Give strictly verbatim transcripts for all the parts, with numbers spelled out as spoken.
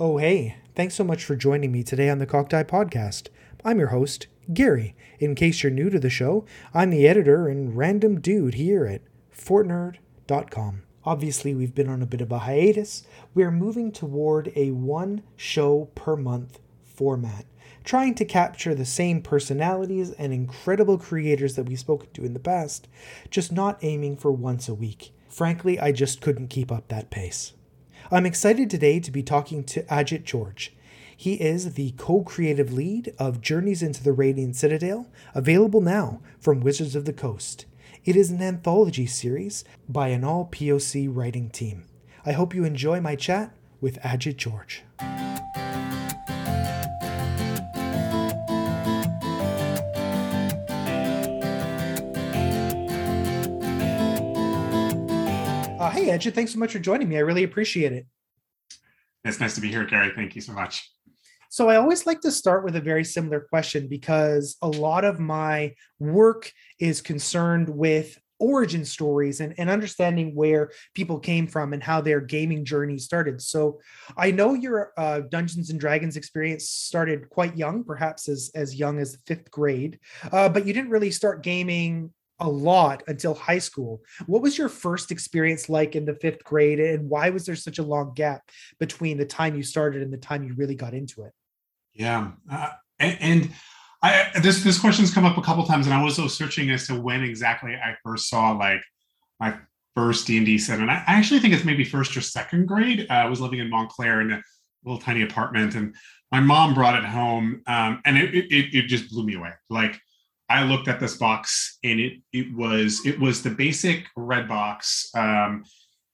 Oh, hey, thanks so much for joining me today on the Cockeye Podcast. I'm your host, Gary. In case you're new to the show, I'm the editor and random dude here at Fortnerd dot com. Obviously, we've been on a bit of a hiatus. We're moving toward a one show per month format, trying to capture the same personalities and incredible creators that we've spoken to in the past, just not aiming for once a week. Frankly, I just couldn't keep up that pace. I'm excited today to be talking to Ajit George. He is the co-creative lead of Journeys into the Radiant Citadel, available now from Wizards of the Coast. It is an anthology series by an all-P O C writing team. I hope you enjoy my chat with Ajit George. Uh, hey, Ajit, thanks so much for joining me. I really appreciate it. It's nice to be here, Gary. Thank you so much. So I always like to start with a very similar question because a lot of my work is concerned with origin stories and, and understanding where people came from and how their gaming journey started. So I know your uh, Dungeons and Dragons experience started quite young, perhaps as, as young as fifth grade, uh, but you didn't really start gaming a lot until high school. What was your first experience like in the fifth grade, and why was there such a long gap between the time you started and the time you really got into it? Yeah, uh, and, and I this this question's come up a couple times, and I was also searching as to when exactly I first saw like my first D and D set, and I, I actually think it's maybe first or second grade. Uh, I was living in Montclair in a little tiny apartment, and my mom brought it home, um, and it, it it just blew me away. Like, I looked at this box, and it it was it was the basic red box, um,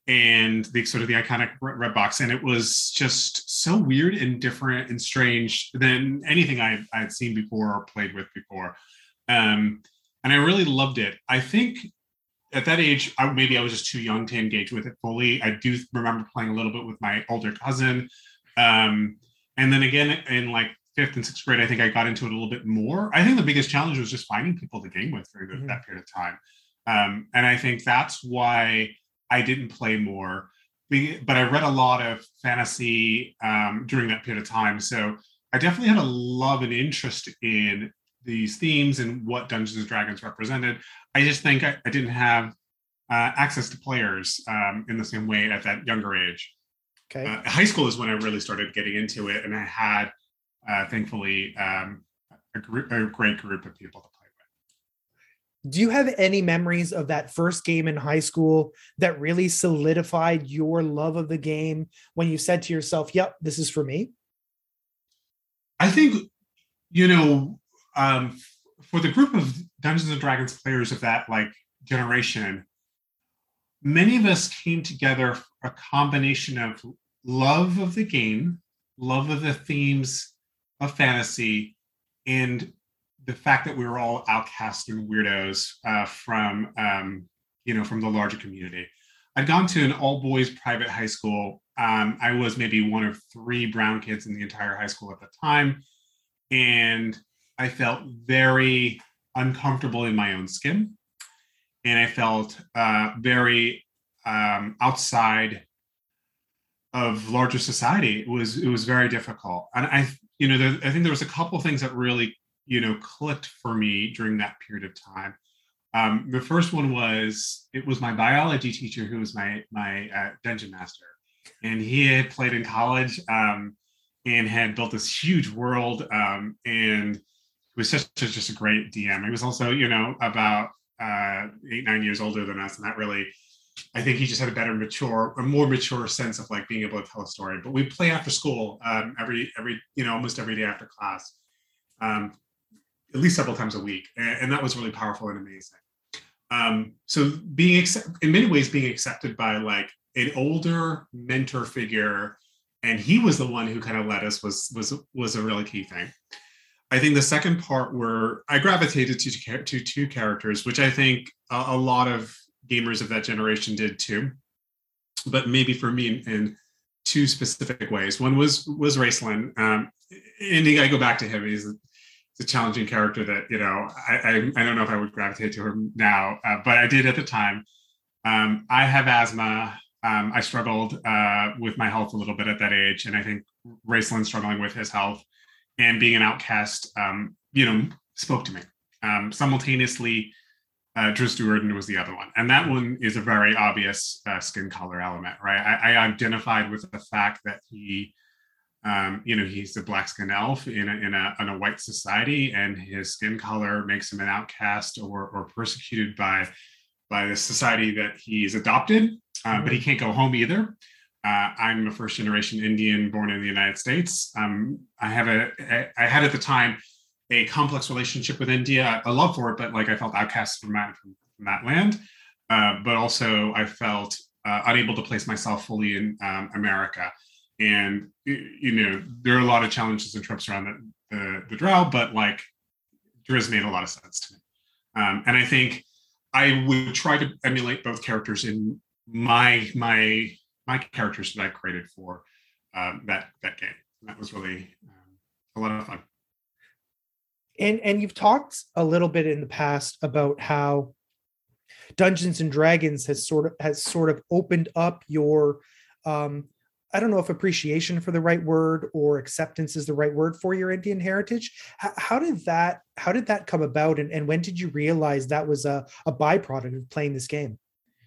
and the sort of the iconic red box, and it was just so weird and different and strange than anything I I had seen before or played with before, um, and I really loved it. I think at that age, I, maybe I was just too young to engage with it fully. I do remember playing a little bit with my older cousin, um, and then again in like fifth and sixth grade, I think I got into it a little bit more. I think the biggest challenge was just finding people to game with during mm-hmm. that period of time. Um, and I think that's why I didn't play more, but I read a lot of fantasy um, during that period of time. So I definitely had a love and interest in these themes and what Dungeons and Dragons represented. I just think I, I didn't have uh, access to players um, in the same way at that younger age. Okay. Uh, high school is when I really started getting into it, and I had Uh, thankfully, um, a, gr- a great group of people to play with. Do you have any memories of that first game in high school that really solidified your love of the game when you said to yourself, yep, this is for me? I think, you know, um, for the group of Dungeons and Dragons players of that like generation, many of us came together for a combination of love of the game, love of the themes of fantasy, and the fact that we were all outcasts and weirdos uh, from, um, you know, from the larger community. I'd gone to an all-boys private high school. Um, I was maybe one of three brown kids in the entire high school at the time, and I felt very uncomfortable in my own skin, and I felt uh, very um, outside of larger society. It was it was very difficult, and I. You know, there, I think there was a couple of things that really, you know, clicked for me during that period of time. Um, the first one was, it was my biology teacher who was my my uh, dungeon master. And he had played in college um, and had built this huge world. Um, and he was just, just a great D M. He was also, you know, about uh, eight, nine years older than us. And that really, I think he just had a better mature, a more mature sense of like being able to tell a story. But we play after school um, every, every, you know, almost every day after class, um, at least several times a week. And, and that was really powerful and amazing. Um, so being, accept- in many ways, being accepted by like an older mentor figure, and he was the one who kind of led us was, was, was a really key thing. I think the second part where I gravitated to, to two characters, which I think a, a lot of gamers of that generation did too, but maybe for me in, in two specific ways. One was was Raceland, um, and I go back to him. He's a, he's a challenging character that, you know, I, I I don't know if I would gravitate to him now, uh, but I did at the time. Um, I have asthma. Um, I struggled uh, with my health a little bit at that age, and I think Raceland struggling with his health and being an outcast, um, you know, spoke to me. Um, simultaneously, uh, Drizzt Do'Urden was the other one. And that one is a very obvious uh, skin color element, right? I, I identified with the fact that he, um, you know, he's a black skinned elf in a, in, a, in a white society, and his skin color makes him an outcast or, or persecuted by, by the society that he's adopted, uh, mm-hmm. but he can't go home either. Uh, I'm a first generation Indian born in the United States. Um, I have a, I had at the time a complex relationship with India, a love for it, but like I felt outcast from that, from, from that land. Uh, but also I felt uh, unable to place myself fully in um, America. And, you know, there are a lot of challenges and tropes around the, the, the drow, but like Drizzt made a lot of sense to me. Um, and I think I would try to emulate both characters in my, my, my characters that I created for um, that, that game. And that was really um, a lot of fun. And and you've talked a little bit in the past about how Dungeons and Dragons has sort of has sort of opened up your um, I don't know if appreciation for the right word or acceptance is the right word for your Indian heritage. How, how did that how did that come about, and, and when did you realize that was a, a byproduct of playing this game?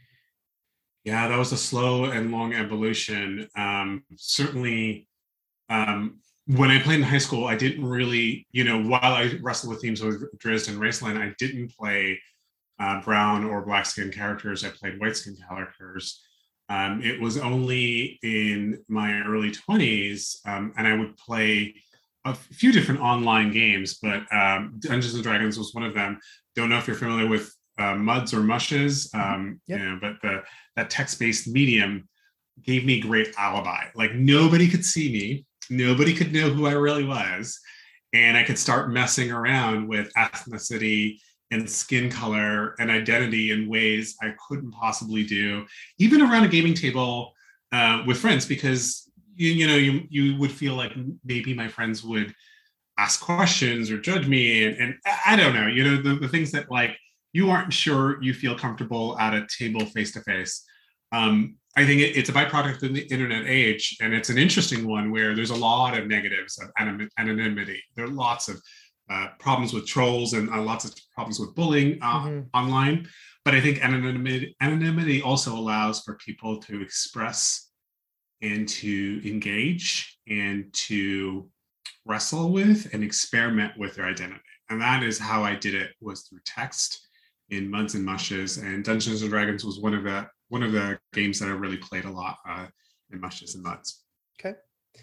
Yeah, that was a slow and long evolution. Um, certainly. Um, When I played in high school, I didn't really, you know, while I wrestled with themes with Drizzt and Raceland, I didn't play uh, brown or black skin characters. I played white skin characters. Um, it was only in my early twenties, um, and I would play a few different online games, but um, Dungeons and Dragons was one of them. Don't know if you're familiar with uh, Muds or Mushes, um, yep. you know, but the that text-based medium gave me great alibi. Like nobody could see me. Nobody could know who I really was. And I could start messing around with ethnicity and skin color and identity in ways I couldn't possibly do, even around a gaming table uh, with friends, because you, you know, you, you would feel like maybe my friends would ask questions or judge me. And, and I don't know, you know, the, the things that like, you aren't sure you feel comfortable at a table face-to-face. Um, I think it, it's a byproduct of the internet age, and it's an interesting one where there's a lot of negatives of anonymity. There are lots of uh, problems with trolls and uh, lots of problems with bullying uh, mm-hmm. online. But I think anonymity, anonymity also allows for people to express and to engage and to wrestle with and experiment with their identity. And that is how I did it, was through text in Muds and Mushes. And Dungeons and Dragons was one of the one of the games that I really played a lot uh, in Mushes and Muds. Okay.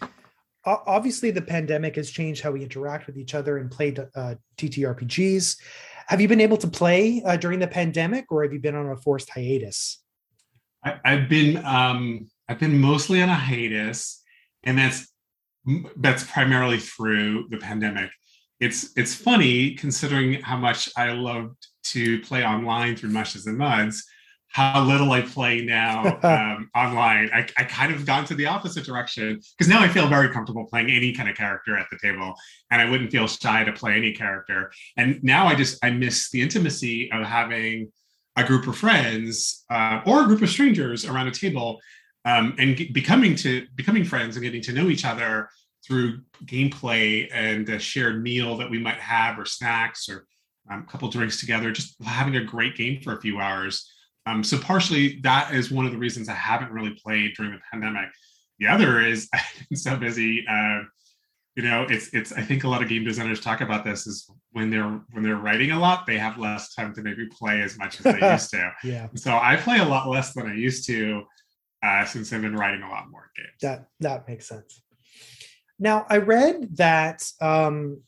Obviously, the pandemic has changed how we interact with each other and play uh, T T R P Gs. Have you been able to play uh, during the pandemic, or have you been on a forced hiatus? I, I've been um, I've been mostly on a hiatus, and that's that's primarily through the pandemic. It's it's funny considering how much I loved to play online through Mushes and Muds, how little I play now um, online. I, I kind of gone to the opposite direction, because now I feel very comfortable playing any kind of character at the table, and I wouldn't feel shy to play any character. And now I just, I miss the intimacy of having a group of friends uh, or a group of strangers around a table um, and get, becoming to becoming friends and getting to know each other through gameplay and a shared meal that we might have, or snacks, or um, a couple drinks together, just having a great game for a few hours. Um, so partially that is one of the reasons I haven't really played during the pandemic. The other is I've been so busy. Uh, you know, it's it's. I think a lot of game designers talk about this, is when they're when they're writing a lot, they have less time to maybe play as much as they used to. Yeah. So I play a lot less than I used to uh, since I've been writing a lot more games. That that makes sense. Now I read that. Um,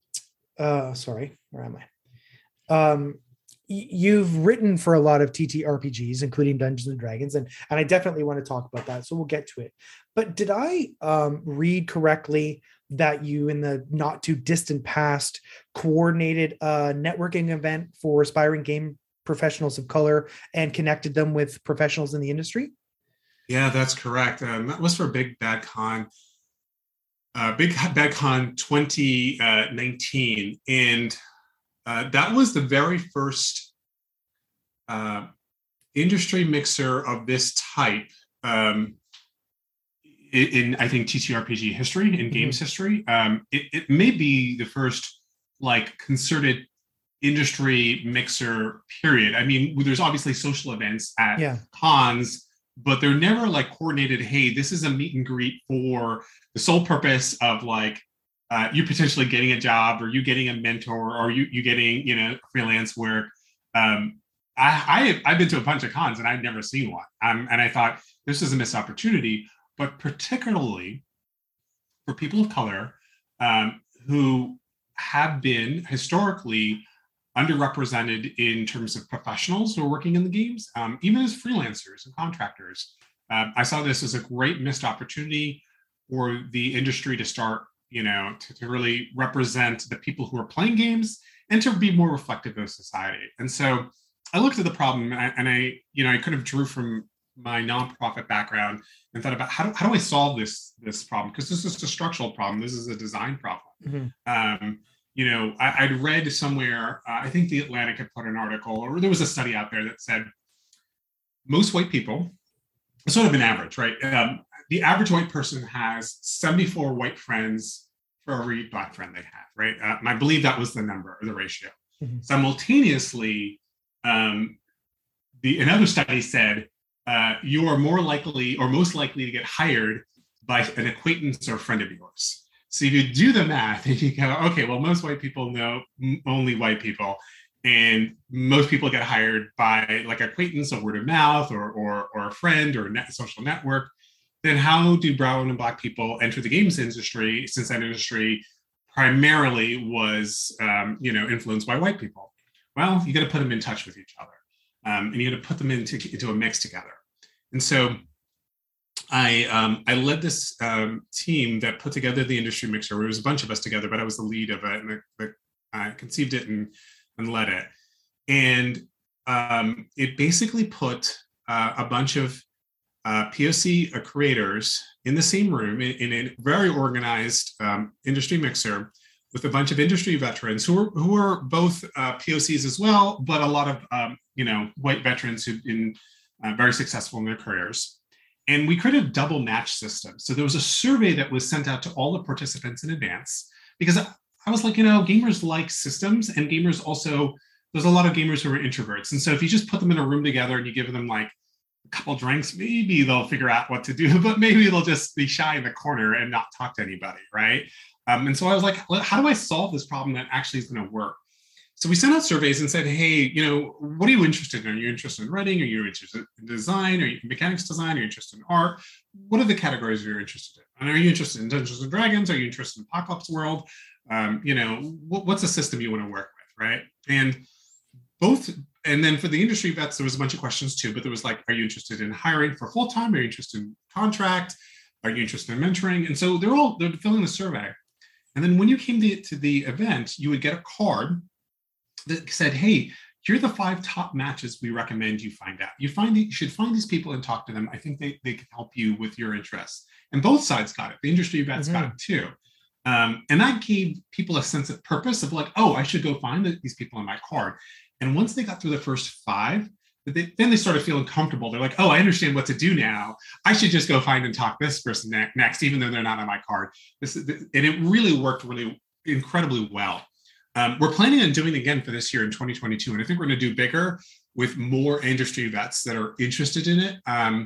uh, sorry, where am I? Um, You've written for a lot of T T R P Gs, including Dungeons and Dragons, and, and I definitely want to talk about that, so we'll get to it. But did I um, read correctly that you, in the not too distant past, coordinated a networking event for aspiring game professionals of color and connected them with professionals in the industry? Yeah, that's correct. Um, that was for Big Bad Con, uh, Big Bad Con twenty nineteen, and Uh, that was the very first uh, industry mixer of this type. Um, in, I think, T T R P G history, in mm-hmm. games history. Um, it, it may be the first like concerted industry mixer period. I mean, there's obviously social events at yeah. cons, but they're never like coordinated. Hey, this is a meet and greet for the sole purpose of like uh, you potentially getting a job, or you getting a mentor, or you you getting, you know, freelance work. Um, I, I I've been to a bunch of cons and I've never seen one, um, and I thought this is a missed opportunity. But particularly for people of color um, who have been historically underrepresented in terms of professionals who are working in the games, um, even as freelancers and contractors. Um, I saw this as a great missed opportunity for the industry to start, you know, to, to really represent the people who are playing games and to be more reflective of society. And so I looked at the problem and I, and I you know, I kind of drew from my nonprofit background and thought about how do, how do I solve this, this problem? Because this is a structural problem. This is a design problem. Mm-hmm. Um, you know, I, I'd read somewhere, uh, I think The Atlantic had put an article, or there was a study out there that said most white people, sort of an average, right? Um, the average white person has seventy-four white friends for every black friend they have, right? Uh, and I believe that was the number or the ratio. Mm-hmm. Simultaneously, um, the another study said uh, you are more likely or most likely to get hired by an acquaintance or friend of yours. So if you do the math and you go, okay, well, most white people know only white people, and most people get hired by like acquaintance or word of mouth or or, or a friend or a net, social network, then how do brown and black people enter the games industry, since that industry primarily was um, you know, influenced by white people? Well, you got to put them in touch with each other, um, and you got to put them into, into a mix together. And so I um, I led this um, team that put together the industry mixer. There was a bunch of us together, but I was the lead of it, and I, I conceived it and, and led it. And um, it basically put uh, a bunch of uh, P O C uh, creators in the same room in, in a very organized um, industry mixer with a bunch of industry veterans who were who were both uh, P O Cs as well, but a lot of um, you know, white veterans who've been uh, very successful in their careers. And we created a double match system. So there was a survey that was sent out to all the participants in advance, because I was like, you know, gamers like systems, and gamers also, there's a lot of gamers who are introverts. And so if you just put them in a room together and you give them like a couple drinks, maybe they'll figure out what to do, but maybe they'll just be shy in the corner and not talk to anybody, right? Um, and so I was like, how do I solve this problem that actually is going to work? So we sent out surveys and said, hey, you know, what are you interested in? Are you interested in writing? Are you interested in design? Are you in mechanics design? Are you interested in art? What are the categories you're interested in? And are you interested in Dungeons and Dragons? Are you interested in Apocalypse World? Um, you know, what, what's a system you want to work with, right? And both, and then for the industry vets, there was a bunch of questions too, but there was like, are you interested in hiring for full-time? Are you interested in contract? Are you interested in mentoring? And so they're all, they're filling the survey. And then when you came to, to the event, you would get a card that said, hey, here are the five top matches we recommend you find out. You find you should find these people and talk to them. I think they, they can help you with your interests. And both sides got it. The industry vets mm-hmm. got it too. Um, and that gave people a sense of purpose of like, oh, I should go find the, these people on my card. And once they got through the first five, they, then they started feeling comfortable. They're like, oh, I understand what to do now. I should just go find and talk this person ne- next, even though they're not on my card. This, and it really worked really incredibly well. Um, we're planning on doing it again for this year in twenty twenty-two. And I think we're going to do bigger with more industry vets that are interested in it. Um,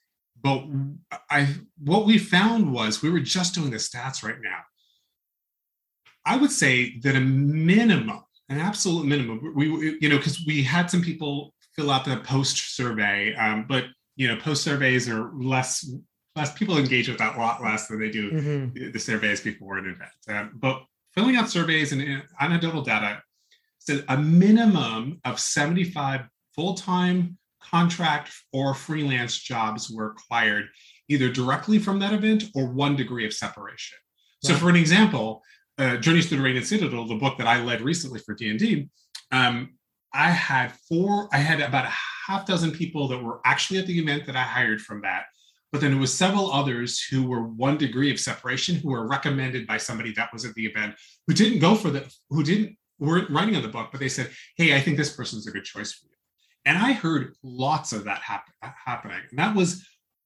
but I, what we found was, we were just doing the stats right now. I would say that a minimum, an absolute minimum, we, you know, because we had some people fill out the post survey, um, but, you know, post surveys are less, less people engage with that a lot less than they do mm-hmm. the surveys before an event. Um, but filling out surveys and anecdotal data said a minimum of seventy-five full-time contract or freelance jobs were acquired either directly from that event or one degree of separation. Right. So for an example, uh, Journeys Through the Radiant Citadel, the book that I led recently for D and D, um, I had four, I had about a half dozen people that were actually at the event that I hired from that. But then there was several others who were one degree of separation, who were recommended by somebody that was at the event, who didn't go for the, who didn't, weren't writing on the book, but they said, hey, I think this person's a good choice for you. And I heard lots of that happen, happening. And that was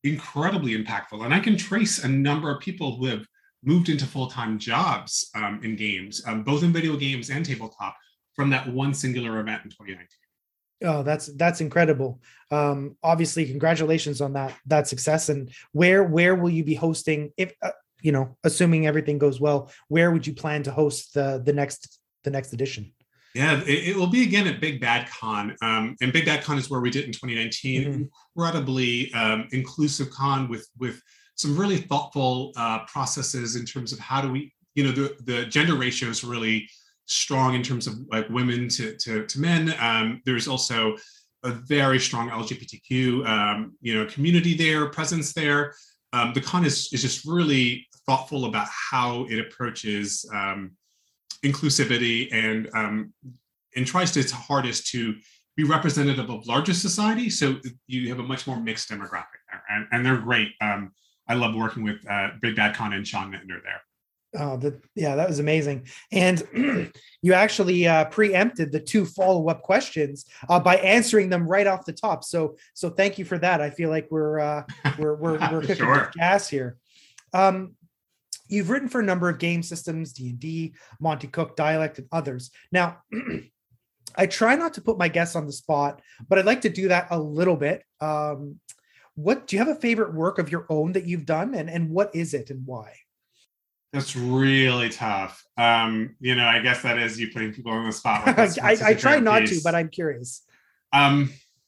incredibly impactful. And I can trace a number of people who have moved into full-time jobs um, in games, um, both in video games and tabletop, from that one singular event in twenty nineteen. Oh, that's that's incredible. Um, obviously, congratulations on that that success. And where where will you be hosting? If uh, you know, assuming everything goes well, where would you plan to host the the next the next edition? Yeah, it, it will be again at Big Bad Con, um, and Big Bad Con is where we did in twenty nineteen. Mm-hmm. Incredibly um, inclusive con with with some really thoughtful uh, processes in terms of how do we, you know, the the gender ratio is really strong in terms of like women to to, to men. Um, there's also a very strong L G B T Q um, you know community there, presence there. Um, the con is is just really thoughtful about how it approaches um, inclusivity and um, and tries to its hardest to be representative of larger society. So you have a much more mixed demographic there, and, and they're great. Um, I love working with uh, Big Bad Con and Sean Nittner there. Oh, the, yeah, that was amazing. And you actually uh, preempted the two follow-up questions uh, by answering them right off the top. So, so thank you for that. I feel like we're uh, we're we're we're cooking sure. with gas here. Um, you've written for a number of game systems, D and D, Monte Cook, Dialect, and others. Now, I try not to put my guests on the spot, but I'd like to do that a little bit. Um, what do you have a favorite work of your own that you've done, and and what is it and why? That's really tough. Um, you know, I guess that is you putting people on the spot. Like what's, what's I, I try not piece. to, but I'm curious. Um,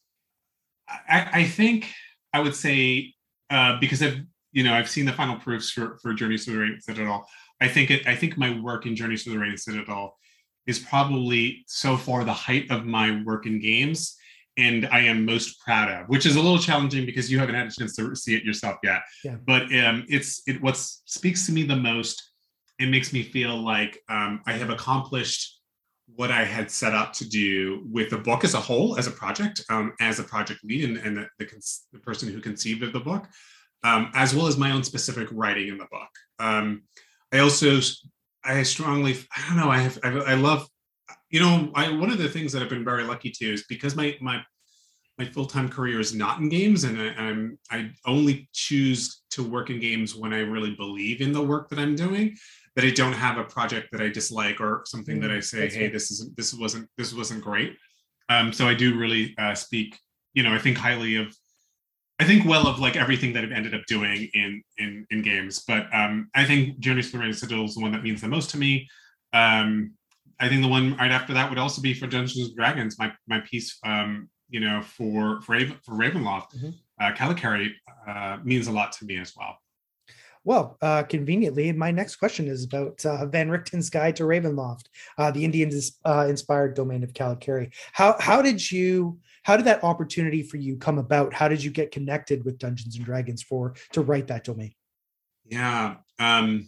I, I think I would say uh, because I've you know I've seen the final proofs for for Journeys to the Radiant Citadel. I think it. I think my work in Journeys to the Radiant Citadel is probably so far the height of my work in games, and I am most proud of, which is a little challenging because you haven't had a chance to see it yourself yet. Yeah. But um, it's it what speaks to me the most. It makes me feel like um, I have accomplished what I had set out to do with the book as a whole, as a project, um, as a project lead, and, and the, the, the person who conceived of the book, um, as well as my own specific writing in the book. Um, I also, I strongly, I don't know, I have, I, I love. You know, I, one of the things that I've been very lucky to is because my my my full-time career is not in games, and I, I'm I only choose to work in games when I really believe in the work that I'm doing. That I don't have a project that I dislike or something mm, that I say, hey, right. this isn't this wasn't this wasn't great. Um, so I do really uh, speak. You know, I think highly of. I think well of like everything that I've ended up doing in in in games, but um, I think Journeys to the Radiant Citadel is the one that means the most to me. Um, I think the one right after that would also be for Dungeons and Dragons, my my piece, um, you know, for for, Raven, for Ravenloft, mm-hmm. uh, Calicari uh, means a lot to me as well. Well, uh, conveniently, my next question is about uh, Van Richten's Guide to Ravenloft, uh, the Indian-inspired uh, domain of Calicari. How how did you how did that opportunity for you come about? How did you get connected with Dungeons and Dragons for to write that domain? Yeah. Um,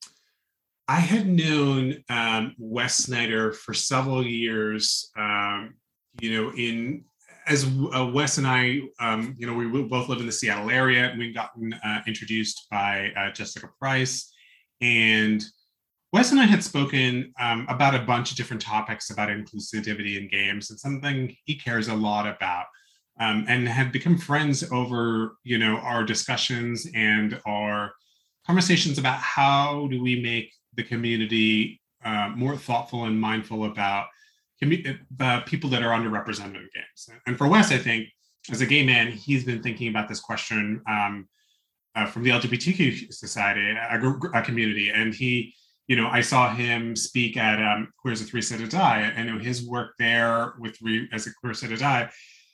I had known um, Wes Snyder for several years, um, you know, in as uh, Wes and I, um, you know, we both live in the Seattle area, and we'd gotten uh, introduced by uh, Jessica Price. And Wes and I had spoken um, about a bunch of different topics about inclusivity in games, and something he cares a lot about, um, and had become friends over, you know, our discussions and our conversations about how do we make the community uh, more thoughtful and mindful about commu- uh, people that are underrepresented in games. And for Wes, I think, as a gay man, he's been thinking about this question um, uh, from the L G B T Q society, a, a community. And he, you know, I saw him speak at um, Queer as a Three Sided Die, and you know, his work there with re- as a Queer Sided Die,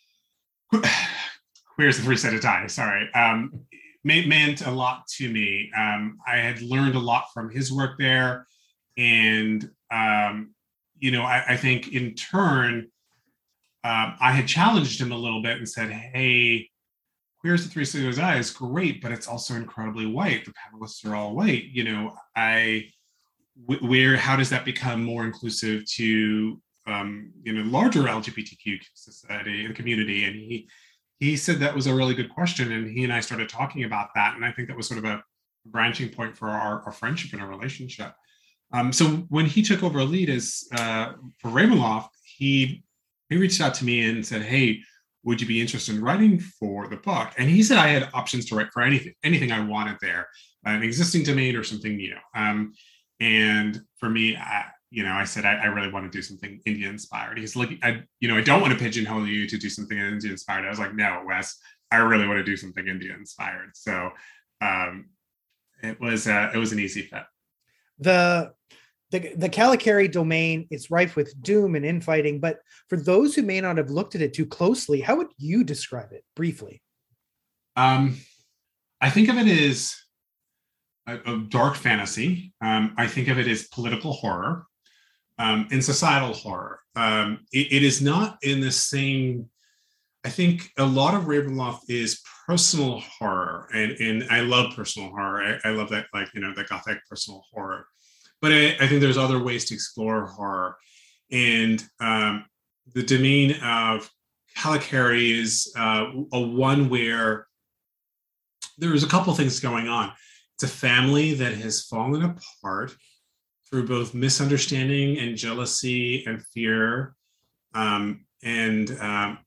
Queer as a Three Sided Die, sorry, um, meant a lot to me. Um, I had learned a lot from his work there. And, um, you know, I, I think in turn, um, I had challenged him a little bit and said, hey, Queer as a Three Sided Die is great, but it's also incredibly white. The panelists are all white. You know, I, where, how does that become more inclusive to, um, you know, larger L G B T Q society and community? And he, He said that was a really good question, and he and I started talking about that, and I think that was sort of a branching point for our, our friendship and our relationship. Um, so when he took over a lead as uh, for Ravenloft, he he reached out to me and said, "Hey, would you be interested in writing for the book? And he said I had options to write for anything, anything I wanted there, an existing domain or something new. Um, and for me, I, you know, I said, I, I really want to do something Indian inspired. He's like, I, you know, I don't want to pigeonhole you to do something Indian inspired. I was like, no, Wes, I really want to do something Indian inspired. So um, it was, uh, it was an easy fit. The, the, the Kalikari domain is rife with doom and infighting, but for those who may not have looked at it too closely, how would you describe it briefly? Um, I think of it as a, a dark fantasy. Um, I think of it as political horror. Um, and societal horror. Um, it, it is not in the same, I think a lot of Ravenloft is personal horror, and, and I love personal horror. I, I love that, like, you know, the gothic personal horror. But I, I think there's other ways to explore horror. And um, the domain of Kalikari is uh, a one where there's a couple things going on. It's a family that has fallen apart through both misunderstanding and jealousy and fear, um, and um,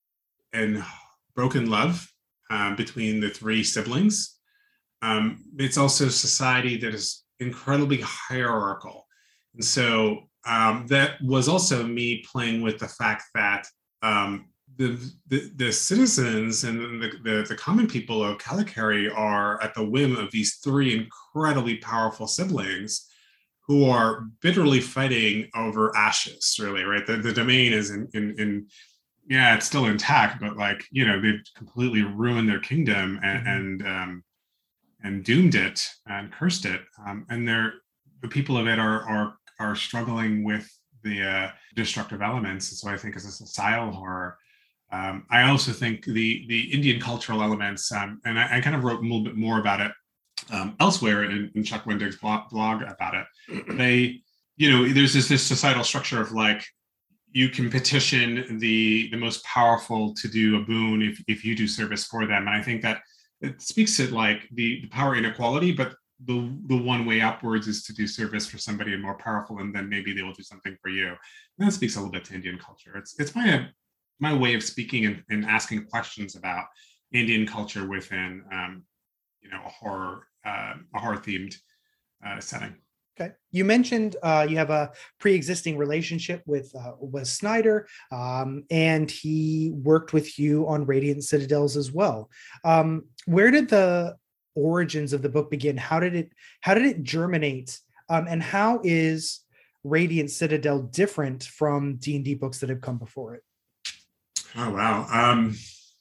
and broken love uh, between the three siblings. Um, it's also society that is incredibly hierarchical, and so um, that was also me playing with the fact that um, the, the the citizens and the, the the common people of Kalikari are at the whim of these three incredibly powerful siblings, who are bitterly fighting over ashes, really, right? The, the domain is in, in, in, yeah, it's still intact, but like, you know, they've completely ruined their kingdom and, mm-hmm. and, um, and doomed it and cursed it. Um, and they're, the people of it are, are, are struggling with the uh, destructive elements. And so I think as a societal horror, um, I also think the, the Indian cultural elements, um, and I, I kind of wrote a little bit more about it Um, elsewhere in, in Chuck Wendig's blog, blog about it. They, you know, there's this, this societal structure of like, you can petition the the most powerful to do a boon if, if you do service for them. And I think that it speaks to like the, the power inequality, but the the one way upwards is to do service for somebody more powerful, and then maybe they will do something for you. And that speaks a little bit to Indian culture. It's it's my my way of speaking and, and asking questions about Indian culture within um, you know, a horror, uh, a horror themed uh, setting. Okay. You mentioned uh, you have a pre-existing relationship with uh, Wes Snyder, um, and he worked with you on Radiant Citadels as well. Um, where did the origins of the book begin? How did it, how did it germinate? Um, and how is Radiant Citadel different from D and D books that have come before it? Oh, wow. Um,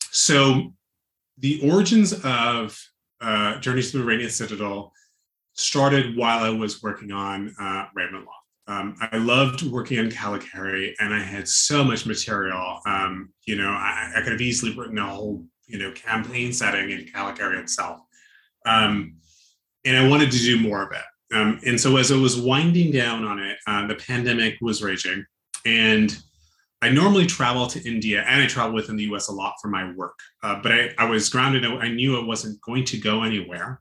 so the origins of uh, Journeys Through Radiant Citadel started while I was working on uh, Ravenloft. Um, I loved working on Kalikari, and I had so much material. Um, you know, I, I could have easily written a whole, you know, campaign setting in Kalikari itself. Um, and I wanted to do more of it. Um, and so as I was winding down on it, uh, the pandemic was raging, and I normally travel to India, and I travel within the U S a lot for my work, uh, but I, I was grounded. I knew I wasn't going to go anywhere.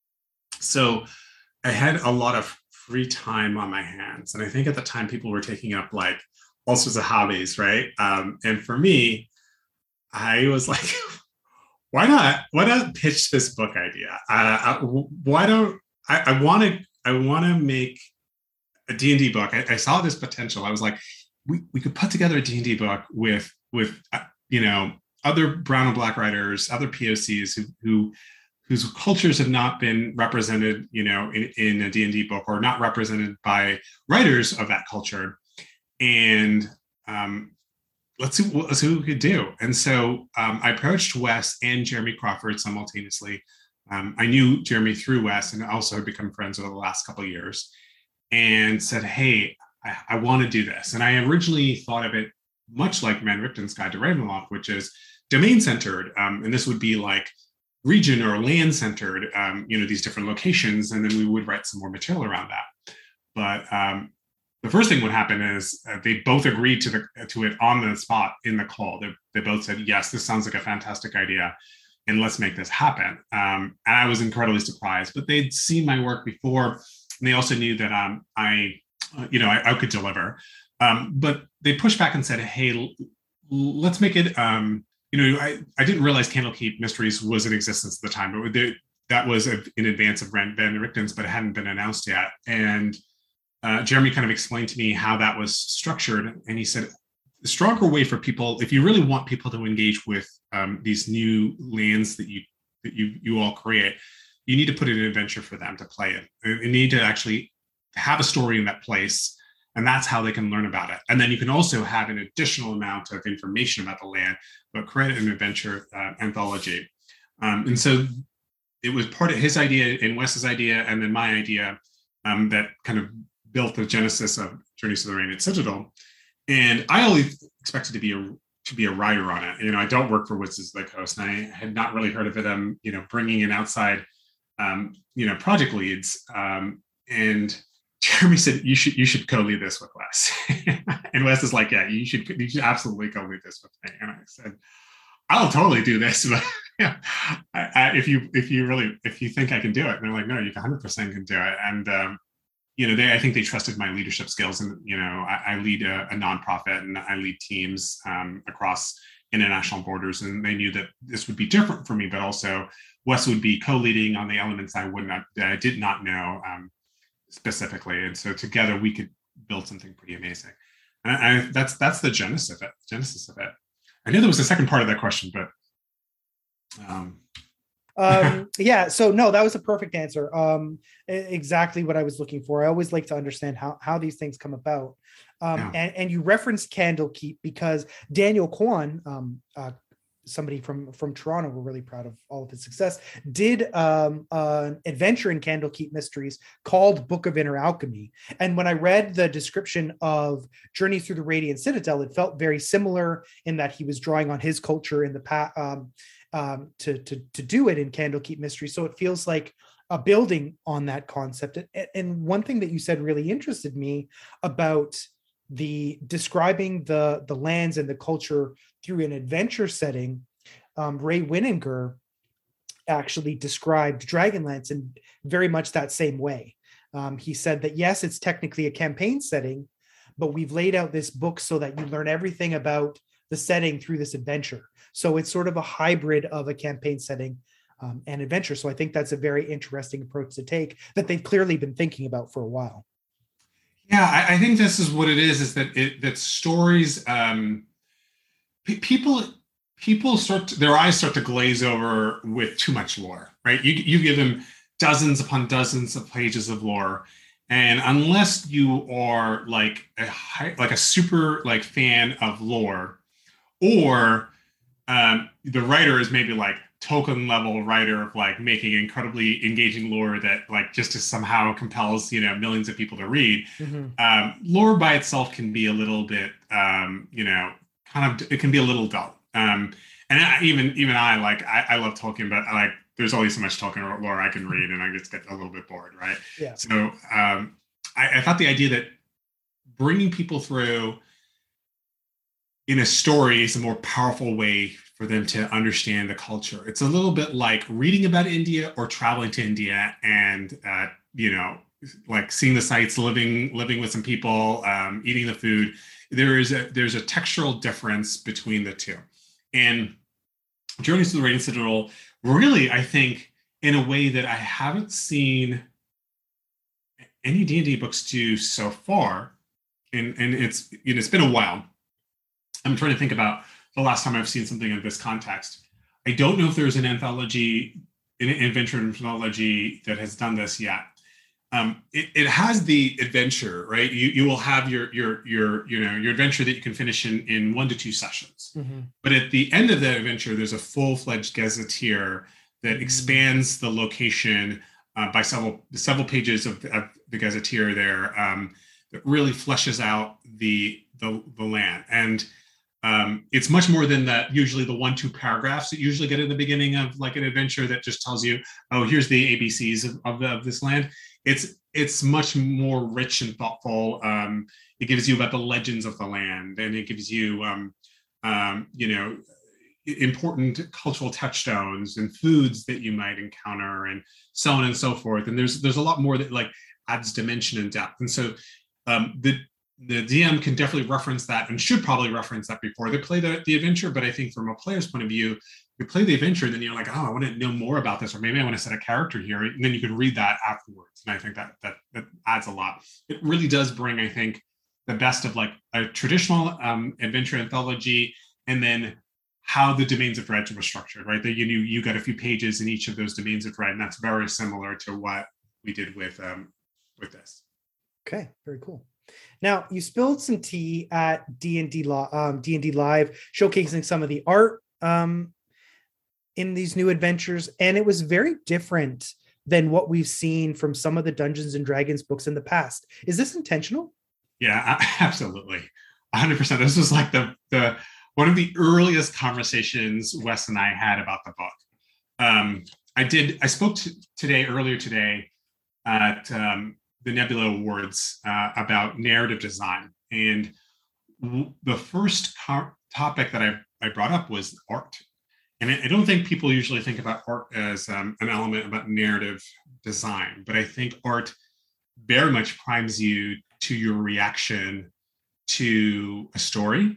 So I had a lot of free time on my hands. And I think at the time people were taking up like all sorts of hobbies, right? Um, and for me, I was like, why not, why not pitch this book idea? Uh, I, why don't, I, I want to, I want to make a D and D book. I, I saw this potential. I was like, we, we could put together a D and D book with, with, uh, you know, other brown and black writers, other P O Cs who, who, whose cultures have not been represented, you know, in, in a D and D book, or not represented by writers of that culture. And um, let's see, let's see what we could do. And so um, I approached Wes and Jeremy Crawford simultaneously. Um, I knew Jeremy through Wes, and also had become friends over the last couple of years, and said, hey, I, I want to do this. And I originally thought of it much like Man Richten's Guide to Ravenloft, which is domain-centered. Um, and this would be like region or land centered, um, you know, these different locations, and then we would write some more material around that. But um, the first thing would happen is uh, they both agreed to the to it on the spot in the call. They, they both said, yes, this sounds like a fantastic idea, and let's make this happen. Um, and I was incredibly surprised, but they'd seen my work before, and they also knew that um, I, uh, you know, I, I could deliver. Um, but they pushed back and said, hey, l- let's make it, um, you know, I, I didn't realize Candlekeep Mysteries was in existence at the time, but they, that was a, in advance of Van Richten's, but it hadn't been announced yet. And uh, Jeremy kind of explained to me how that was structured. And he said, the stronger way for people, if you really want people to engage with um, these new lands that you that you you all create, you need to put in an adventure for them to play it. You need to actually have a story in that place, and that's how they can learn about it. And then you can also have an additional amount of information about the land, but create an adventure uh, anthology. Um, and so it was part of his idea and Wes's idea, and then my idea um, that kind of built the genesis of Journeys to the Radiant Citadel. And I always expected to be a to be a writer on it. You know, I don't work for Wits as the host, and I had not really heard of it. Um, you know, bringing in outside, um, you know, project leads. Um, and Jeremy said, "You should you should co-lead this with Wes." And Wes is like, "Yeah, you should you should absolutely co-lead this with me." And I said, "I'll totally do this, but yeah, I, I, if you if you really if you think I can do it," and they're like, "No, you one hundred percent can do it." And um, you know, they, I think they trusted my leadership skills. And, you know, I, I lead a, a nonprofit and I lead teams um, across international borders. And they knew that this would be different for me, but also Wes would be co-leading on the elements I would not, that I did not know um, specifically. And so together we could build something pretty amazing. And I, that's, that's the genesis of it, genesis of it. I knew there was a second part of that question, but. Um, um yeah so no, that was a perfect answer. Um exactly what I was looking for. I always like to understand how how these things come about. um yeah. and, and you referenced Candlekeep because Daniel Kwan, um uh somebody from from Toronto, we're really proud of all of his success, did um an adventure in Candlekeep Mysteries called Book of Inner Alchemy. And when I read the description of Journey Through the Radiant Citadel, it felt very similar in that he was drawing on his culture in the past um um, to, to, to do it in Candlekeep Mystery. So it feels like a building on that concept. And one thing that you said really interested me about the describing the, the lands and the culture through an adventure setting. Um, Ray Winninger actually described Dragonlance in very much that same way. Um, he said that, yes, it's technically a campaign setting, but we've laid out this book so that you learn everything about the setting through this adventure. So it's sort of a hybrid of a campaign setting um, and adventure. So I think that's a very interesting approach to take that they've clearly been thinking about for a while. Yeah, I, I think this is what it is, is that it, that stories, um, p- people people start to, their eyes start to glaze over with too much lore, right? You, you give them dozens upon dozens of pages of lore. And unless you are like a high, like a super like fan of lore, or um, the writer is maybe like Tolkien level writer of like making incredibly engaging lore that like just somehow compels, you know, millions of people to read. Mm-hmm. Um, lore by itself can be a little bit, um, you know, kind of, it can be a little dull. Um, and I, even even I like I, I love Tolkien, but I like there's always so much Tolkien lore I can read, and I just get a little bit bored, right? Yeah. So um, I, I thought the idea that bringing people through in a story is a more powerful way for them to understand the culture. It's a little bit like reading about India or traveling to India and, uh, you know, like seeing the sights, living living with some people, um, eating the food. There is a there's a textural difference between the two. And Journeys to the Radiant Citadel really, I think, in a way that I haven't seen any D and D books do so far, and and it's you know it's been a while. I'm trying to think about the last time I've seen something in this context. I don't know if there's an anthology, an adventure anthology that has done this yet. Um, it, it has the adventure, right? You you will have your your your you know your adventure that you can finish in in one to two sessions. Mm-hmm. But at the end of that adventure, there's a full-fledged gazetteer that mm-hmm. expands the location uh, by several several pages of, of the gazetteer there um, that really fleshes out the the the land. And Um, it's much more than that. Usually the one, two paragraphs that you usually get at the beginning of like an adventure that just tells you, oh, here's the A B Cs of, of, of this land. It's it's much more rich and thoughtful. Um, it gives you about the legends of the land, and it gives you, um, um, you know, important cultural touchstones and foods that you might encounter, and so on and so forth. And there's there's a lot more that like adds dimension and depth. And so um, the the D M can definitely reference that and should probably reference that before they play the, the adventure. But I think from a player's point of view, you play the adventure and then you're like, oh, I want to know more about this, or maybe I want to set a character here. And then you can read that afterwards. And I think that that, that adds a lot. It really does bring, I think, the best of like a traditional um, adventure anthology, and then how the domains of Dread were structured, right? That you knew you got a few pages in each of those domains of Dread, and that's very similar to what we did with um, with this. Okay, very cool. Now, you spilled some tea at D and D um, D and D Live, showcasing some of the art um, in these new adventures, and it was very different than what we've seen from some of the Dungeons and Dragons books in the past. Is this intentional? Yeah, absolutely, one hundred percent. This was like the the one of the earliest conversations Wes and I had about the book. Um, I did. I spoke to, today earlier today at um, the Nebula Awards uh, about narrative design, and w- the first co- topic that I, I brought up was art. And I, I don't think people usually think about art as um, an element about narrative design, but I think art very much primes you to your reaction to a story,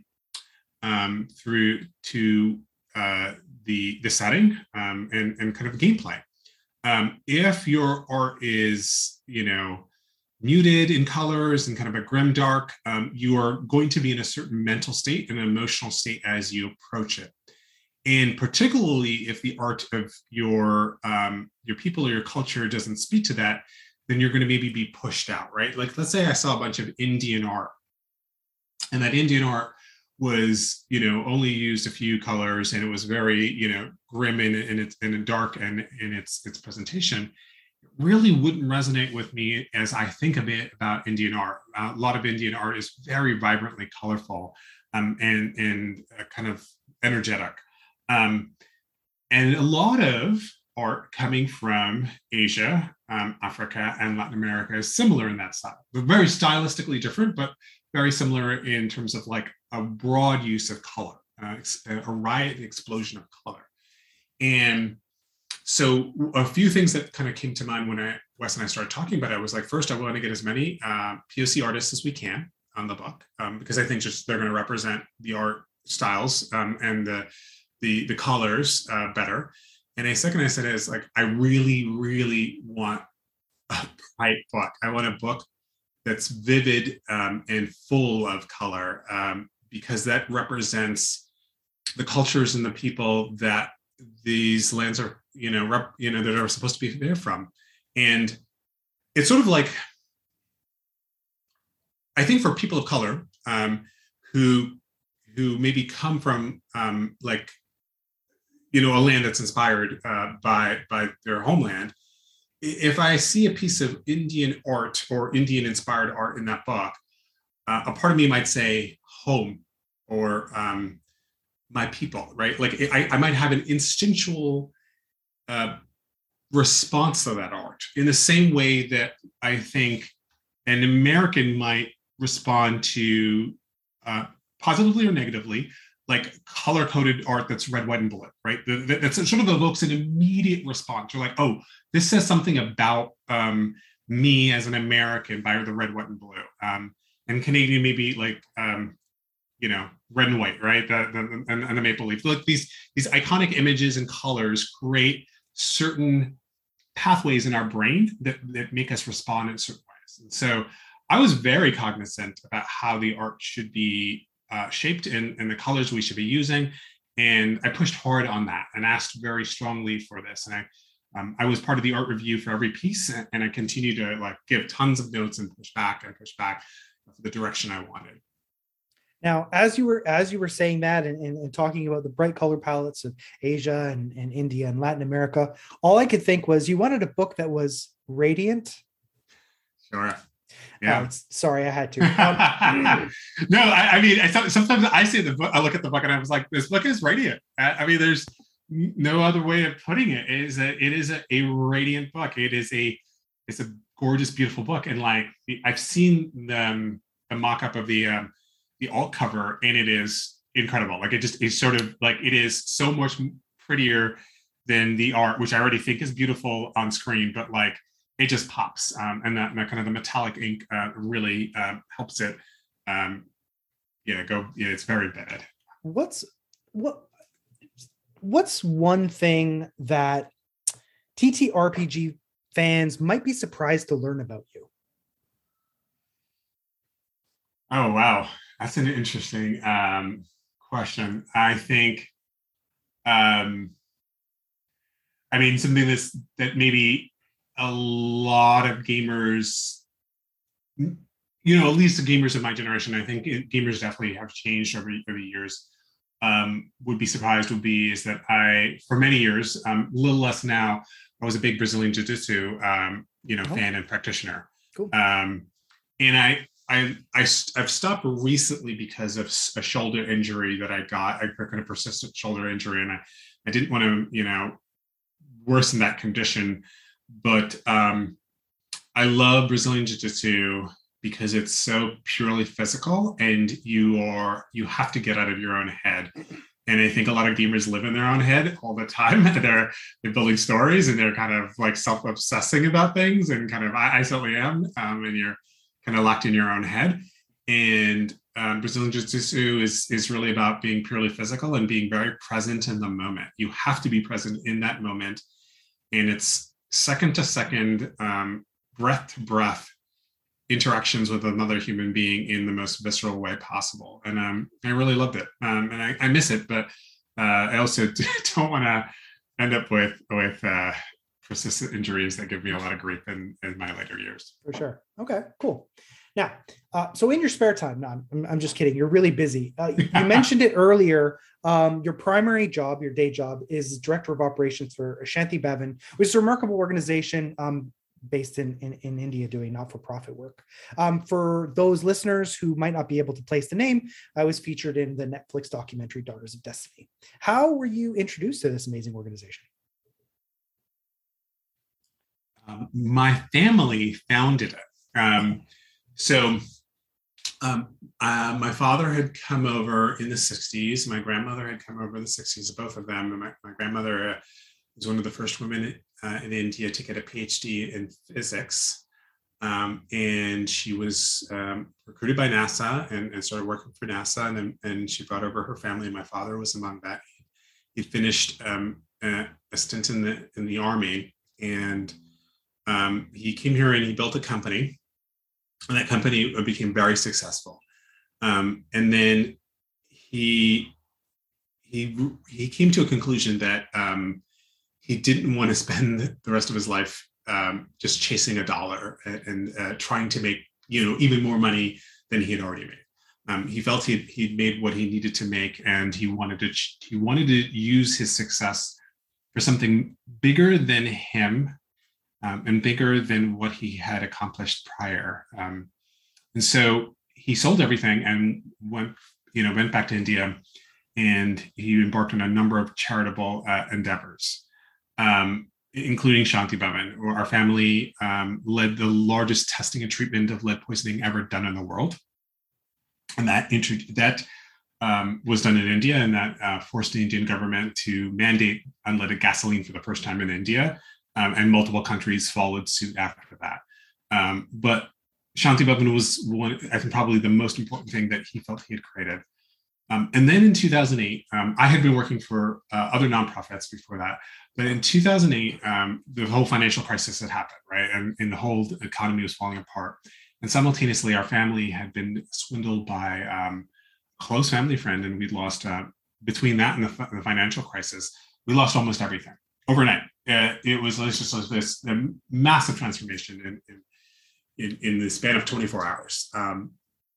um, through to uh, the the setting, um, and and kind of gameplay. Um, if your art is, you know, muted in colors and kind of a grim dark, um, you are going to be in a certain mental state, an emotional state as you approach it. And particularly if the art of your um, your people or your culture doesn't speak to that, then you're going to maybe be pushed out, right? Like, let's say I saw a bunch of Indian art, and that Indian art was, you know, only used a few colors, and it was very, you know, grim in, in its and dark and in its its presentation. It really wouldn't resonate with me as I think a bit about Indian art. Uh, a lot of Indian art is very vibrantly colorful, um, and and uh, kind of energetic, um, and a lot of art coming from Asia, um, Africa, and Latin America is similar in that style. They're very stylistically different, but very similar in terms of like a broad use of color, uh, a riot explosion of color. And so a few things that kind of came to mind when I, Wes and I started talking about it was like, first, I want to get as many uh, P O C artists as we can on the book, um, because I think just they're going to represent the art styles um, and the, the, the colors uh, better. And a second I said is like, I really, really want a bright book. I want a book that's vivid um, and full of color, um, because that represents the cultures and the people that these lands are, you know, rep, you know, that are supposed to be there from. And it's sort of like, I think for people of color um, who who maybe come from um, like, you know, a land that's inspired uh, by by their homeland. If I see a piece of Indian art or Indian inspired art in that book, uh, a part of me might say home or um, my people, right? Like I, I might have an instinctual uh, response to that art in the same way that I think an American might respond to uh, positively or negatively, like color-coded art that's red, white, and blue, right? That sort of evokes an immediate response. You're like, oh, this says something about um, me as an American by the red, white, and blue. Um, and Canadian maybe like, um, you know, red and white, right? The, the, and, and the maple leaf. Look, these, these iconic images and colors create certain pathways in our brain that, that make us respond in certain ways. And so I was very cognizant about how the art should be Uh, shaped and, and the colors we should be using. And I pushed hard on that and asked very strongly for this. And I um, I was part of the art review for every piece, and, and I continue to like give tons of notes and push back and push back for the direction I wanted. Now, as you were as you were saying that and, and, and talking about the bright color palettes of Asia and, and India and Latin America, all I could think was you wanted a book that was radiant. Sure. Yeah. Uh, sorry, I had to. Um, no, I, I mean, I, sometimes I see the book, I look at the book and I was like, this book is radiant. I, I mean, there's no other way of putting it. It is a, it is a, a radiant book. It is a, it's a gorgeous, beautiful book. And like, I've seen the, um, the mock-up of the, um, the alt cover, and it is incredible. Like it just is sort of like, it is so much prettier than the art, which I already think is beautiful on screen, but like, it just pops, um, and that, that kind of the metallic ink uh, really uh, helps it um, yeah, go. Yeah, it's very bad. What's what? What's one thing that T T R P G fans might be surprised to learn about you? Oh wow, that's an interesting um, question. I think, um, I mean, something that's that maybe a lot of gamers, you know, at least the gamers of my generation, I think it, gamers definitely have changed over, over the years. Um, would be surprised would be is that I, for many years, um, a little less now, I was a big Brazilian Jiu-Jitsu, um, you know, oh. fan and practitioner. Cool. Um, and I, I, I, I've stopped recently because of a shoulder injury that I got, a kind of persistent shoulder injury, and I, I didn't want to, you know, worsen that condition. But um, I love Brazilian Jiu-Jitsu because it's so purely physical, and you are you have to get out of your own head. And I think a lot of gamers live in their own head all the time. they're they're building stories, and they're kind of like self-obsessing about things, and kind of I, I certainly am. Um, and you're kind of locked in your own head. And um, Brazilian Jiu-Jitsu is is really about being purely physical and being very present in the moment. You have to be present in that moment, and it's second to second, um, breath to breath interactions with another human being in the most visceral way possible. And um, I really loved it. Um, and I, I miss it, but uh, I also don't want to end up with, with uh, persistent injuries that give me a lot of grief in, in my later years. For sure. Okay, cool. Now, uh, so in your spare time, no, I'm, I'm just kidding. You're really busy. Uh, you mentioned it earlier. Um, your primary job, your day job, is director of operations for Shanti Bhavan, which is a remarkable organization um, based in, in, in India doing not-for-profit work. Um, for those listeners who might not be able to place the name, I was featured in the Netflix documentary Daughters of Destiny. How were you introduced to this amazing organization? Um, my family founded it. Um, so um, uh, my father had come over in the sixties. My grandmother had come over in the sixties, both of them. And my, my grandmother uh, was one of the first women uh, in India to get a PhD in physics. Um, and she was um, recruited by NASA and, and started working for NASA. And then and she brought over her family. And my father was among that. He finished um, a, a stint in the in the Army, and um, he came here and he built a company. And that company became very successful. Um, and then he he he came to a conclusion that um, he didn't want to spend the rest of his life um, just chasing a dollar and, and uh, trying to make, you know, even more money than he had already made. Um, he felt he'd, he'd made what he needed to make, and he wanted to he wanted to use his success for something bigger than him. Um, and bigger than what he had accomplished prior. Um, and so he sold everything and went, you know, went back to India, and he embarked on a number of charitable uh, endeavors, um, including Shanti Bhavan, where our family um, led the largest testing and treatment of lead poisoning ever done in the world. And that, that um, was done in India, and that uh, forced the Indian government to mandate unleaded gasoline for the first time in India. Um, and multiple countries followed suit after that. Um, but Shanti Bhavan was one, I think, probably the most important thing that he felt he had created. Um, and then in two thousand eight, um, I had been working for uh, other nonprofits before that. But in two thousand eight, um, the whole financial crisis had happened, right? And, and the whole economy was falling apart. And simultaneously, our family had been swindled by um, a close family friend, and we'd lost, uh, between that and the, the financial crisis, we lost almost everything overnight. Uh, it was just like this massive transformation in, in in in the span of twenty-four hours. Um,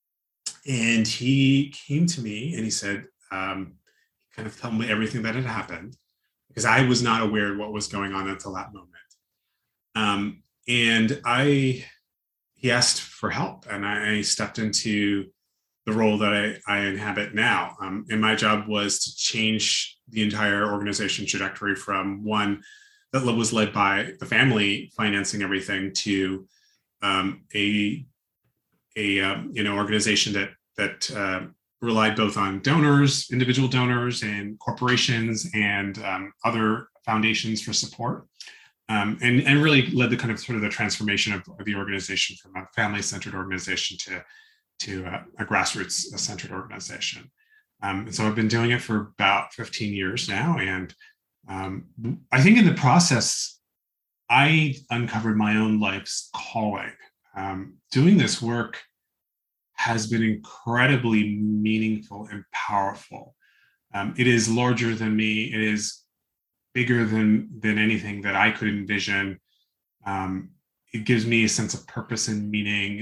and he came to me and he said, um, kind of tell me everything that had happened, because I was not aware of what was going on until that moment. Um, and I, he asked for help, and I stepped into the role that I, I inhabit now. Um, and my job was to change the entire organization trajectory from one that was led by the family financing everything to um, a a um, you know organization that that uh, relied both on donors, individual donors, and corporations and um, other foundations for support, um, and and really led the kind of sort of the transformation of, of the organization from a family-centered organization to to a, a grassroots-centered organization. Um, and so I've been doing it for about fifteen years now. And um, I think in the process, I uncovered my own life's calling. Um, doing this work has been incredibly meaningful and powerful. Um, it is larger than me. It is bigger than, than anything that I could envision. Um, it gives me a sense of purpose and meaning.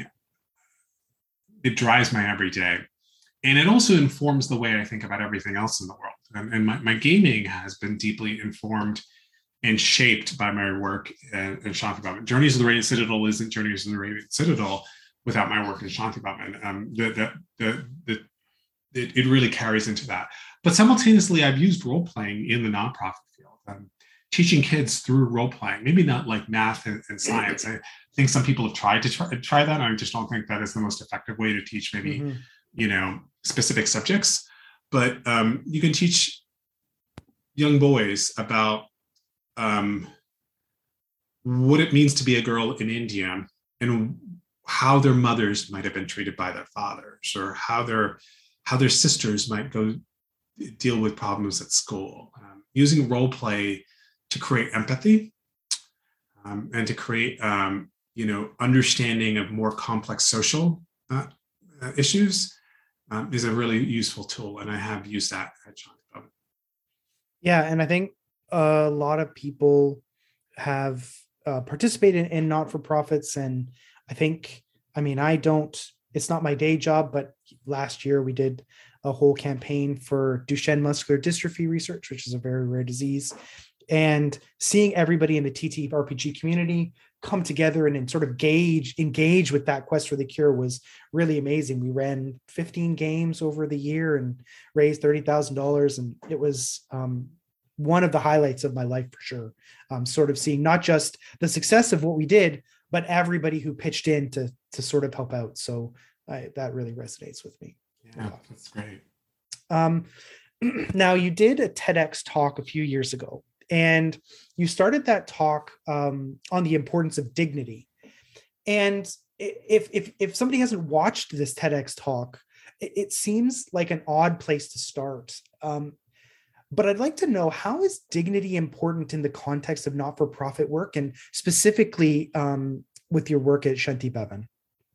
It drives my every day. And it also informs the way I think about everything else in the world. And, and my, my gaming has been deeply informed and shaped by my work in, in Shanti Bhavan. Journeys of the Radiant Citadel isn't Journeys of the Radiant Citadel without my work in Shanti Bhavan. Um, the, the, the, the, it, it really carries into that. But simultaneously, I've used role-playing in the nonprofit field, um, teaching kids through role-playing, maybe not like math and, and science. I think some people have tried to try, try that. I just don't think that is the most effective way to teach maybe, mm-hmm. you know, specific subjects. But um, you can teach young boys about um, what it means to be a girl in India and how their mothers might have been treated by their fathers, or how their how their sisters might go deal with problems at school. Um, using role play to create empathy um, and to create, um, you know, understanding of more complex social uh, uh, issues um, is a really useful tool, and I have used that at Shanti Bhavan. Yeah, and I think a lot of people have uh, participated in not-for-profits, and I think, I mean, I don't, it's not my day job, but last year we did a whole campaign for Duchenne muscular dystrophy research, which is a very rare disease. And seeing everybody in the T T R P G community come together and, and sort of gauge, engage with that quest for the cure was really amazing. We ran fifteen games over the year and raised thirty thousand dollars. And it was um, one of the highlights of my life for sure. Um, sort of seeing not just the success of what we did, but everybody who pitched in to, to sort of help out. So I, that really resonates with me. Yeah, that's great. Um, now, you did a TEDx talk a few years ago, and you started that talk um, on the importance of dignity. And if, if, if somebody hasn't watched this TEDx talk, it, it seems like an odd place to start. Um, but I'd like to know, how is dignity important in the context of not-for-profit work, and specifically um, with your work at Shanti Bhavan?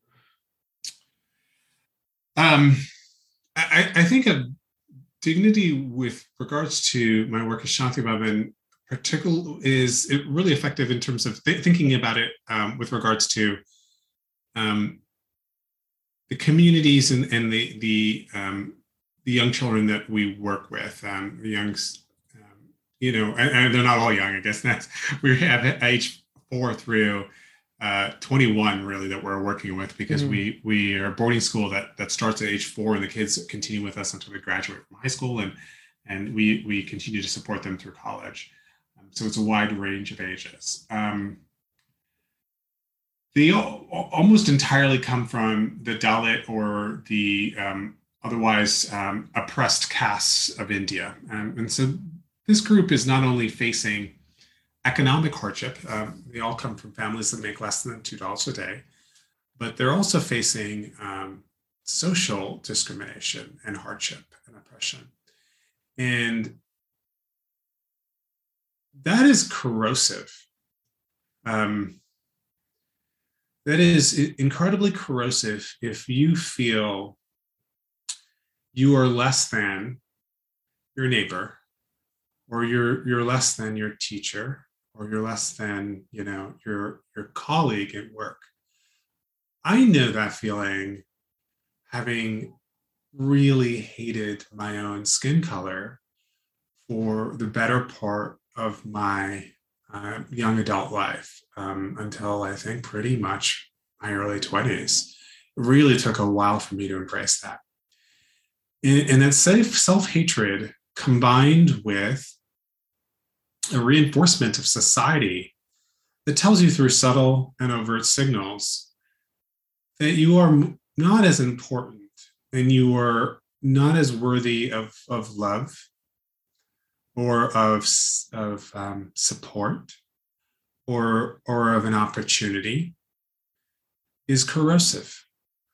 Um, I, I think of dignity with regards to my work at Shanti Bhavan particular is it really effective in terms of th- thinking about it um, with regards to um, the communities and, and the the um, the young children that we work with, um, the young, um, you know, and, and they're not all young, I guess. That's, we have age four through uh, twenty-one, really, that we're working with, because mm-hmm. we we are a boarding school that that starts at age four, and the kids continue with us until they graduate from high school, and and we we continue to support them through college. Um, so it's a wide range of ages. Um, they all, almost entirely come from the Dalit or the um, otherwise um, oppressed castes of India. Um, and so this group is not only facing economic hardship, um, they all come from families that make less than two dollars a day, but they're also facing um, social discrimination and hardship and oppression. And that is corrosive. Um, that is incredibly corrosive if you feel you are less than your neighbor, or you're you're less than your teacher, or you're less than, you know, your your colleague at work. I know that feeling, having really hated my own skin color for the better part of my uh, young adult life, um, until I think pretty much my early twenties. It really took a while for me to embrace that. And, and that self-hatred combined with a reinforcement of society that tells you through subtle and overt signals that you are not as important and you are not as worthy of, of love or of, of um, support or, or of an opportunity is corrosive.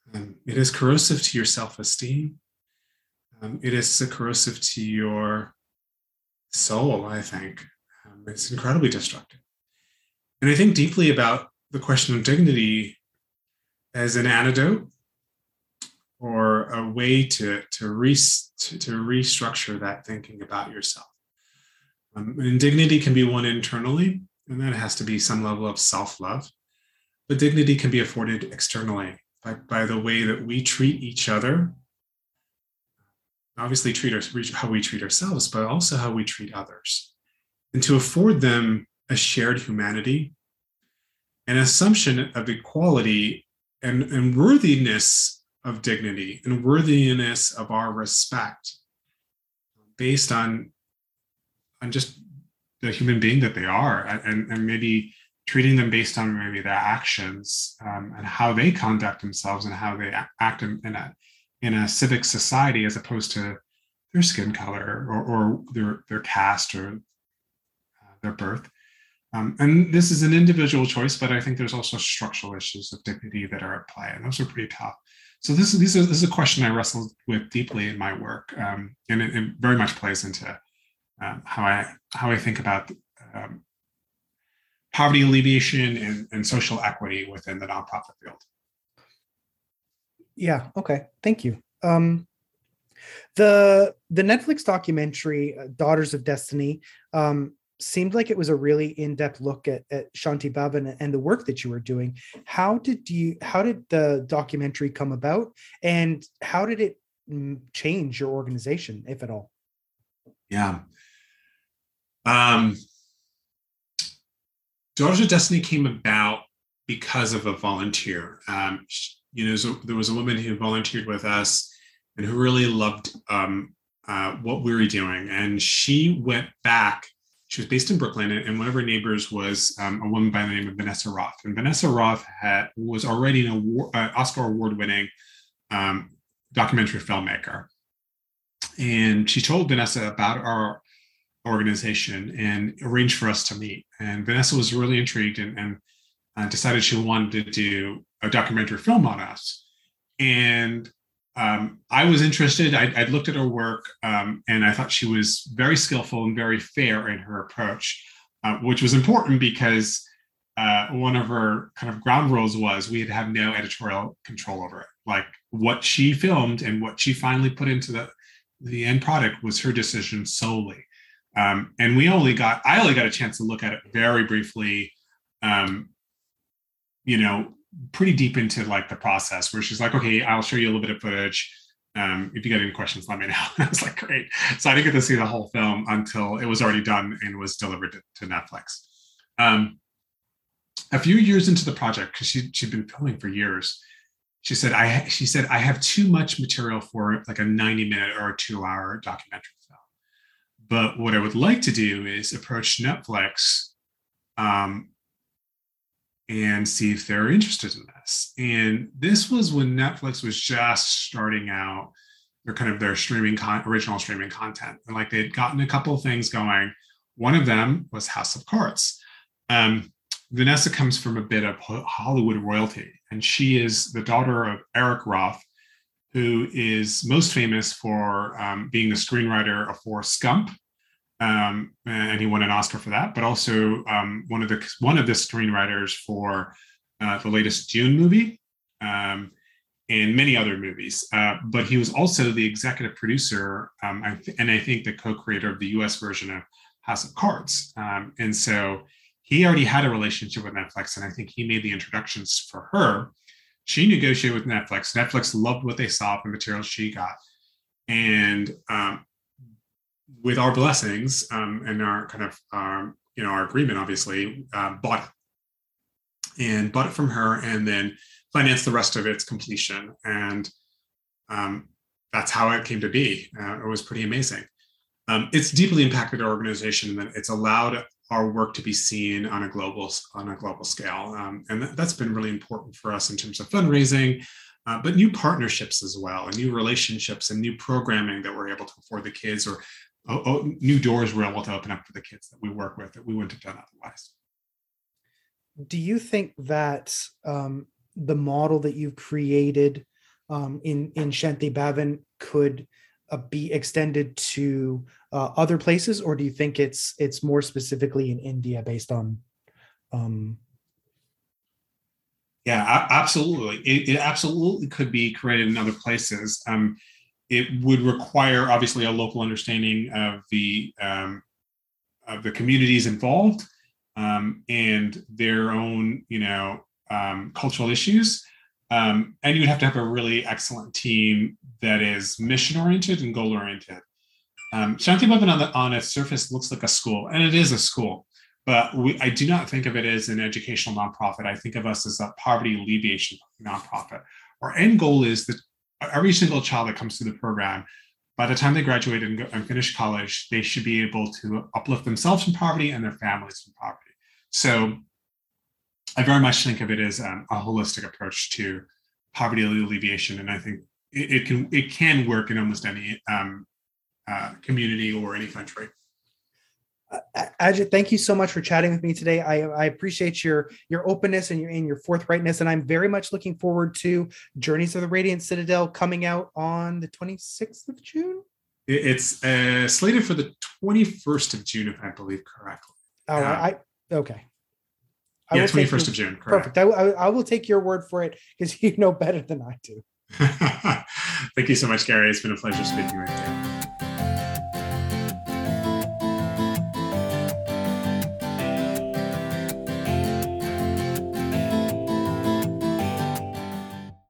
Um, it is corrosive to your self-esteem. Um, it is corrosive to your soul, I think. Um, it's incredibly destructive. And I think deeply about the question of dignity as an antidote or a way to, to, re, to, to restructure that thinking about yourself. Um, and dignity can be won internally, and that has to be some level of self-love. But dignity can be afforded externally by, by the way that we treat each other. Obviously, treat our, how we treat ourselves, but also how we treat others. And to afford them a shared humanity, an assumption of equality and, and worthiness of dignity and worthiness of our respect based on, on just the human being that they are, and, and maybe treating them based on maybe their actions um, and how they conduct themselves and how they act in, in a in a civic society, as opposed to their skin color or, or their their caste or uh, their birth. Um, and this is an individual choice, but I think there's also structural issues of dignity that are at play, and those are pretty tough. So this is, this is, this is a question I wrestled with deeply in my work, um, and it, it very much plays into um, how I how I think about um, poverty alleviation and, and social equity within the nonprofit field. Yeah. Okay. Thank you. Um, the the Netflix documentary uh, Daughters of Destiny um, seemed like it was a really in-depth look at, at Shanti Bhavan and the work that you were doing. How did you? How did the documentary come about, and how did it change your organization, if at all? Yeah. Um, Daughters of Destiny came about because of a volunteer. Um, you know, so there was a woman who volunteered with us and who really loved um, uh, what we were doing. And she went back. She was based in Brooklyn, and one of her neighbors was um, a woman by the name of Vanessa Roth. And Vanessa Roth had, was already an award, uh, Oscar award-winning um, documentary filmmaker. And she told Vanessa about our organization and arranged for us to meet. And Vanessa was really intrigued and, and uh, decided she wanted to do a documentary film on us. And um, I was interested. I, I'd looked at her work um, and I thought she was very skillful and very fair in her approach, uh, which was important because uh, one of her kind of ground rules was we had to have no editorial control over it. Like what she filmed and what she finally put into the, the end product was her decision solely. Um, and we only got, I only got a chance to look at it very briefly, um, you know, pretty deep into like the process where she's like, okay, I'll show you a little bit of footage. Um, if you got any questions, let me know. I was like, great. So I didn't get to see the whole film until it was already done and was delivered to, to Netflix. Um, a few years into the project, because she, she'd been filming for years, she said, I, she said, I have too much material for like a ninety minute or a two hour documentary film. But what I would like to do is approach Netflix um, and see if they're interested in this. And this was when Netflix was just starting out their kind of their streaming con- original streaming content. And like they'd gotten a couple of things going. One of them was House of Cards. Um, Vanessa comes from a bit of Hollywood royalty, and she is the daughter of Eric Roth, who is most famous for um, being the screenwriter for Scump, um, and he won an Oscar for that. But also um, one of the one of the screenwriters for uh, the latest Dune movie um, and many other movies. Uh, but he was also the executive producer, um, I th- and I think the co-creator of the U S version of House of Cards. Um, and so he already had a relationship with Netflix, and I think he made the introductions for her. She negotiated with Netflix. Netflix loved what they saw, the material she got. And um, with our blessings um, and our kind of, um, you know, our agreement, obviously, uh, bought it. And bought it from her and then financed the rest of its completion. And um, that's how it came to be. Uh, it was pretty amazing. Um, it's deeply impacted our organization, and it's allowed our work to be seen on a global on a global scale, um, and that, that's been really important for us in terms of fundraising, uh, but new partnerships as well, and new relationships and new programming that we're able to afford the kids, or oh, oh, new doors we're able to open up for the kids that we work with that we wouldn't have done otherwise. Do you think that um, the model that you've created um, in in Shanti Bhavan could uh, be extended to uh, other places, or do you think it's it's more specifically in India based on? Um... Yeah, a- absolutely. It, it absolutely could be created in other places. Um, it would require obviously a local understanding of the um, of the communities involved um, and their own, you know, um, cultural issues. Um, and you'd have to have a really excellent team that is mission oriented and goal oriented. Um, Shanti Bhavan on the on its surface looks like a school, and it is a school. But we, I do not think of it as an educational nonprofit. I think of us as a poverty alleviation nonprofit. Our end goal is that every single child that comes through the program, by the time they graduate and, go, and finish college, they should be able to uplift themselves from poverty and their families from poverty. So I very much think of it as um, a holistic approach to poverty alleviation, and I think it, it can it can work in almost any um, uh, community or any country. Uh, Ajit, thank you so much for chatting with me today. I, I appreciate your your openness and your and your forthrightness, and I'm very much looking forward to Journeys of the Radiant Citadel coming out on the twenty-sixth of June. It's uh, slated for the twenty-first of June, if I believe correctly. All right, um, I okay. I yeah, twenty-first of June. Correct. Perfect. I, I, I will take your word for it because you know better than I do. Thank you so much, Gary. It's been a pleasure speaking with you.